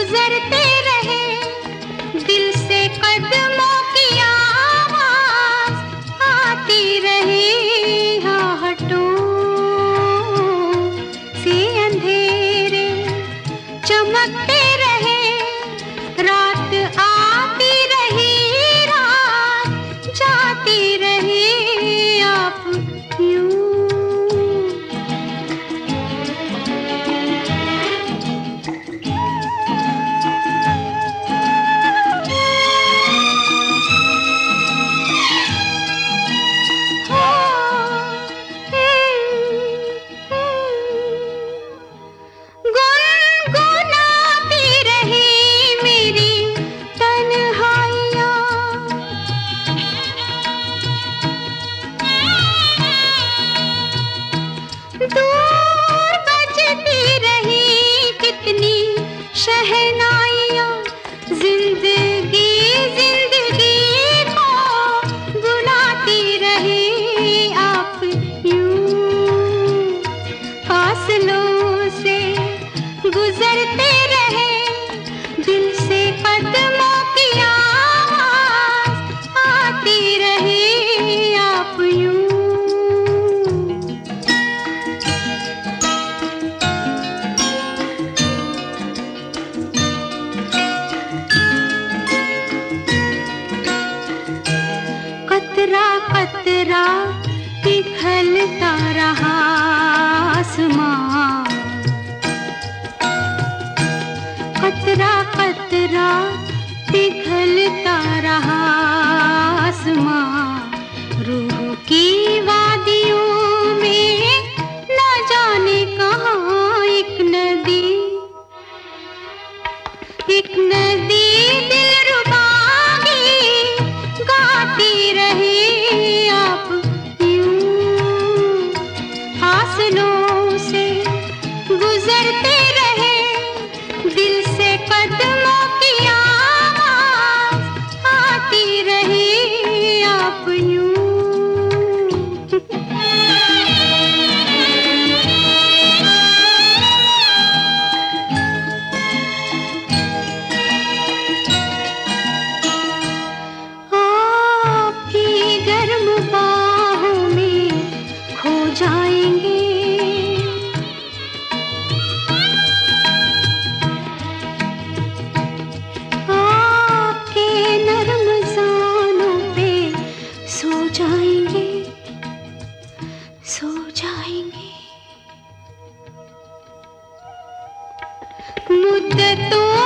गुजरते रहे, दिल से कदमों की आवाज आती रही। आहटों से अंधेरे चमकते रहे, रात आती रही, रात जाती रही। आप यूं गुनगुनाती रही मेरी तन्हाइयाँ, दूर बजती रही कितनी शहनाइयाँ। जिंदगी जिंदगी को बुलाती रही। आप यूं फासलों से गुजरते रहे, दिल से कदमों की आवाज आती रही। आप यूं कतरा कतरा पिघलता रहा आसमां, कतरा कतरा पिघलता रहा आसमां। रूह की वादियों में न जाने कहाँ एक नदी दिलरुबा गीत गाती रही। आप यूं फासलों से गुजरते रहे, दिल से कदमों की आवाज आती रही। आप यूं आपकी गर्म बाहों में खो जाएंगे, आपके नरम जानों पे सो जाएंगे, सो जाएंगे। मुद्दतों